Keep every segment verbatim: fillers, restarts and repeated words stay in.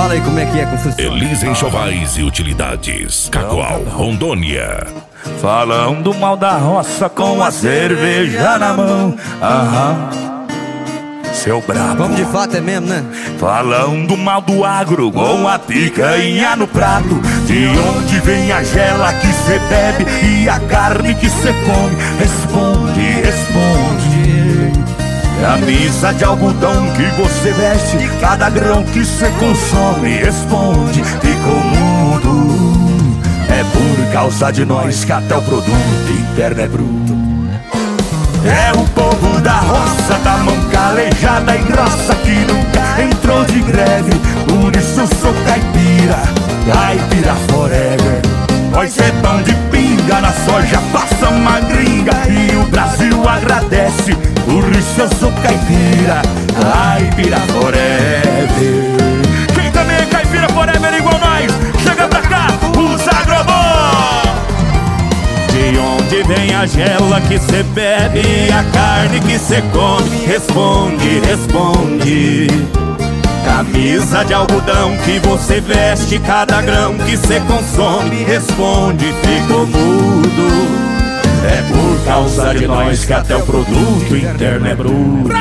Fala aí como é que é com funciona. Elisa Enxovais e Utilidades, Cacoal, Rondônia. Falando mal da roça com a cerveja na mão. Aham, seu brabo. Como de fato é mesmo, né? Falando mal do agro com a picanha no prato. De onde vem a gela que cê bebe e a carne que cê come? Responde, responde. Camisa de algodão que você veste, cada grão que cê consome. Responde, ficou mudo. É por causa de nós que até o produto interno é bruto. É o povo da roça, da mão calejada e grossa, que nunca entrou de greve. Por isso eu sou caipira, caipira forever. Nós é pão de pinga, na soja passa uma gringa e o Brasil agradece. Por isso eu sou caipira, caipira forever. Quem também é caipira forever igual nós, chega pra cá, os agrobom. De onde vem a gela que cê bebe e a carne que cê come? Responde, responde. Camisa de algodão que você veste, cada grão que cê consome. Responde, ficou mudo. É por causa de nós que até o produto interno é bruto.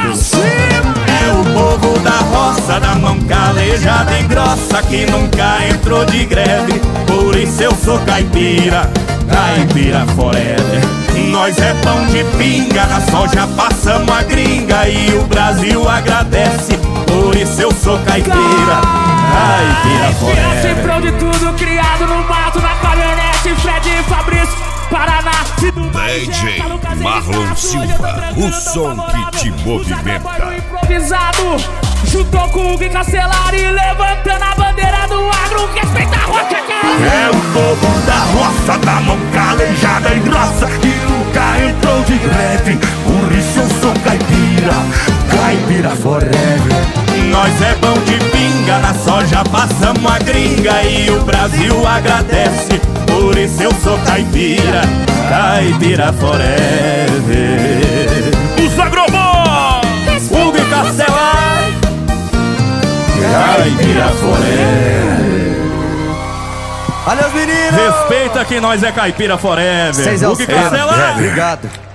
É o povo da roça, da mão calejada e grossa, que nunca entrou de greve. Por isso eu sou caipira, caipira forever. Nós é pão de pinga, na soja passamos a gringa e o Brasil agradece. Por isso eu sou caipira, caipira forever. Sempre de tudo criado no mato, na caminhonete, Fred e Fabrício, Paraná. D J Marlon Silva, o som que te movimenta. Improvisado, juntou com o Gui Castellari, levantando a bandeira do agro, respeita a roça, é o povo da roça, da mão calejada e grossa, que nunca entrou de greve. Por isso eu sou caipira, caipira forever. Nós é pão de pinga, na soja passamos a gringa e o Brasil agradece. Por isso eu sou caipira, caipira forever. Os agrobom, Hugo e Castellari, caipira forever. Valeu, meninos! Respeita que nós é caipira forever. Vocês é os Hugo e Castellari. Obrigado.